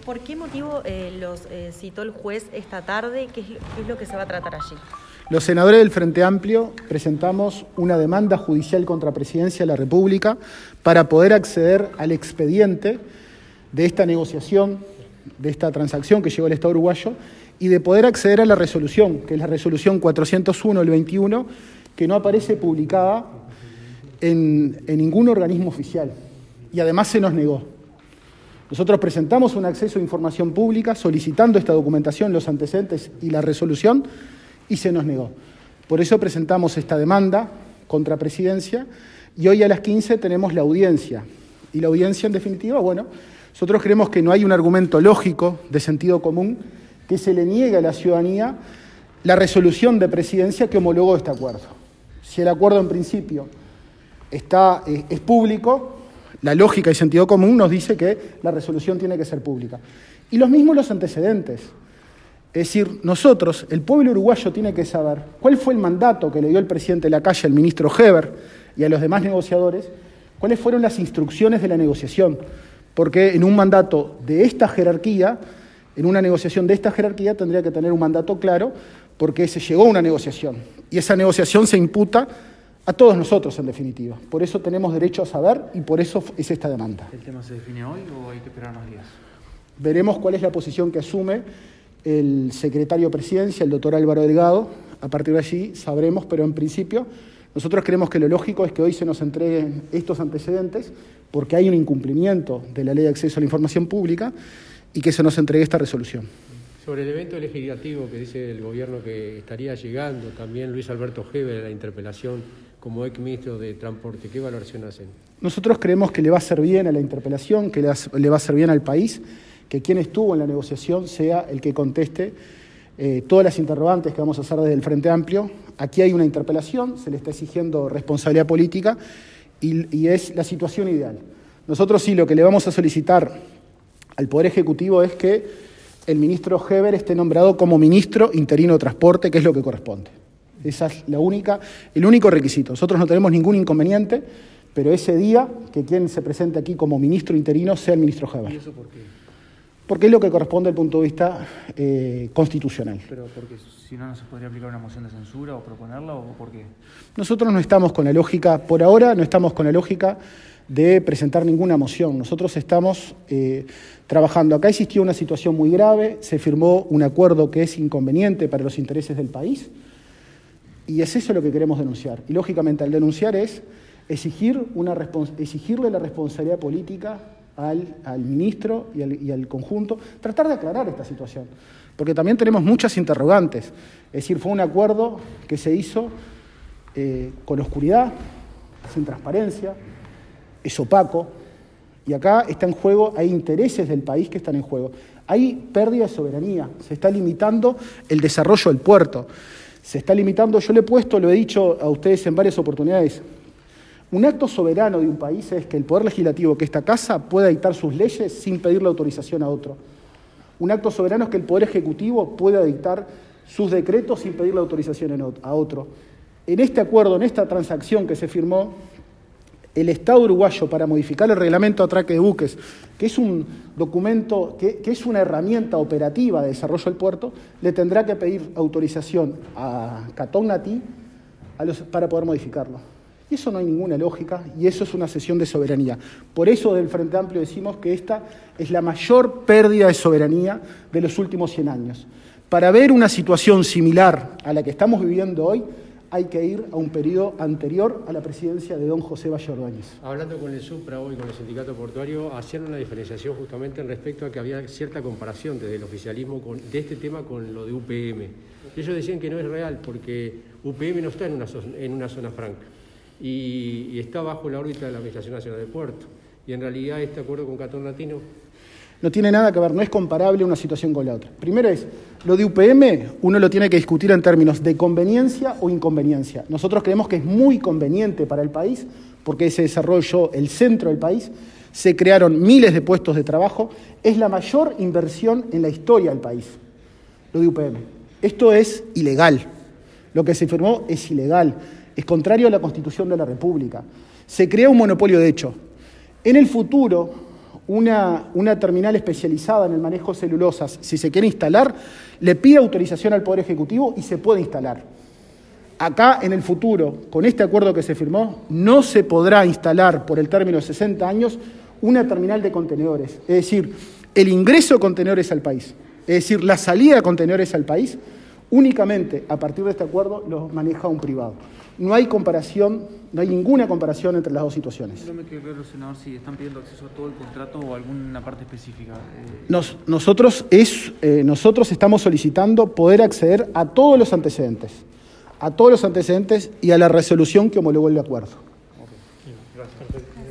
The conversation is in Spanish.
¿Por qué motivo los citó el juez esta tarde? ¿Qué es lo que se va a tratar allí? Los senadores del Frente Amplio presentamos una demanda judicial contra Presidencia de la República para poder acceder al expediente de esta negociación, de esta transacción que llegó al Estado uruguayo, y de poder acceder a la resolución, que es la resolución 401 del 21, que no aparece publicada en ningún organismo oficial, y además se nos negó. Nosotros presentamos un acceso a información pública solicitando esta documentación, los antecedentes y la resolución, y se nos negó. Por eso presentamos esta demanda contra Presidencia, y hoy a las 15 tenemos la audiencia. Y la audiencia, en definitiva, bueno, nosotros creemos que no hay un argumento lógico, de sentido común, que se le niegue a la ciudadanía la resolución de Presidencia que homologó este acuerdo. Si el acuerdo en principio es público, la lógica y sentido común nos dice que la resolución tiene que ser pública. Y los mismos los antecedentes. Es decir, nosotros, el pueblo uruguayo, tiene que saber cuál fue el mandato que le dio el presidente Lacalle al ministro Heber y a los demás negociadores, cuáles fueron las instrucciones de la negociación. Porque en un mandato de esta jerarquía, en una negociación de esta jerarquía, tendría que tener un mandato claro, porque se llegó a una negociación. Y esa negociación se imputa a todos nosotros, en definitiva. Por eso tenemos derecho a saber y por eso es esta demanda. ¿El tema se define hoy o hay que esperar más días? Veremos cuál es la posición que asume el secretario de Presidencia, el doctor Álvaro Delgado. A partir de allí sabremos, pero en principio nosotros creemos que lo lógico es que hoy se nos entreguen estos antecedentes, porque hay un incumplimiento de la Ley de Acceso a la Información Pública, y que se nos entregue esta resolución. Sobre el evento legislativo que dice el gobierno que estaría llegando, también Luis Alberto Heber, la interpelación como exministro de Transporte, ¿qué valoración hacen? Nosotros creemos que le va a hacer bien a la interpelación, que le va a hacer bien al país, que quien estuvo en la negociación sea el que conteste todas las interrogantes que vamos a hacer desde el Frente Amplio. Aquí hay una interpelación, se le está exigiendo responsabilidad política y es la situación ideal. Nosotros sí lo que le vamos a solicitar al Poder Ejecutivo es que el ministro Heber esté nombrado como ministro interino de Transporte, que es lo que corresponde. Esa es el único requisito. Nosotros no tenemos ningún inconveniente, pero ese día que quien se presente aquí como ministro interino sea el ministro Heber. ¿Y eso por qué? Porque es lo que corresponde desde el punto de vista constitucional. ¿Pero porque si no, no se podría aplicar una moción de censura o proponerla, o por qué? Nosotros no estamos con la lógica, por ahora no estamos con la lógica de presentar ninguna moción. Nosotros estamos trabajando. Acá existió una situación muy grave, se firmó un acuerdo que es inconveniente para los intereses del país, y es eso lo que queremos denunciar. Y lógicamente al denunciar es exigirle la responsabilidad política al ministro y al conjunto, tratar de aclarar esta situación, porque también tenemos muchas interrogantes. Es decir, fue un acuerdo que se hizo con oscuridad, sin transparencia, es opaco, y acá está en juego, hay intereses del país que están en juego. Hay pérdida de soberanía, se está limitando el desarrollo del puerto, se está limitando, yo lo he dicho a ustedes en varias oportunidades, un acto soberano de un país es que el Poder Legislativo, que esta casa, pueda dictar sus leyes sin pedirle autorización a otro. Un acto soberano es que el Poder Ejecutivo pueda dictar sus decretos sin pedirle autorización a otro. En este acuerdo, en esta transacción que se firmó, el Estado uruguayo, para modificar el reglamento de atraque de buques, que es un documento, que es una herramienta operativa de desarrollo del puerto, le tendrá que pedir autorización a Catognati para poder modificarlo. Y eso no hay ninguna lógica, y eso es una cesión de soberanía. Por eso del Frente Amplio decimos que esta es la mayor pérdida de soberanía de los últimos 100 años. Para ver una situación similar a la que estamos viviendo hoy, hay que ir a un periodo anterior a la presidencia de don José Valle Ordóñez. Hablando con el Supra hoy, con el sindicato portuario, hacían una diferenciación justamente en respecto a que había cierta comparación desde el oficialismo de este tema con lo de UPM. Ellos decían que no es real porque UPM no está en una zona franca y está bajo la órbita de la Administración Nacional del Puerto. Y en realidad este acuerdo con Catognati no tiene nada que ver, no es comparable una situación con la otra. Primero lo de UPM, uno lo tiene que discutir en términos de conveniencia o inconveniencia. Nosotros creemos que es muy conveniente para el país, porque se desarrolló el centro del país, se crearon miles de puestos de trabajo, es la mayor inversión en la historia del país, lo de UPM. Esto es ilegal, lo que se firmó es ilegal, es contrario a la Constitución de la República. Se crea un monopolio de hecho. En el futuro, una terminal especializada en el manejo de celulosas, si se quiere instalar, le pide autorización al Poder Ejecutivo y se puede instalar. Acá, en el futuro, con este acuerdo que se firmó, no se podrá instalar por el término de 60 años una terminal de contenedores. Es decir, el ingreso de contenedores al país, es decir, la salida de contenedores al país, únicamente a partir de este acuerdo lo maneja un privado. No hay comparación, no hay ninguna comparación entre las dos situaciones. No me quedó claro, senador, si están pidiendo acceso a todo el contrato o a alguna parte específica. Nosotros estamos solicitando poder acceder a todos los antecedentes y a la resolución que homologó el acuerdo.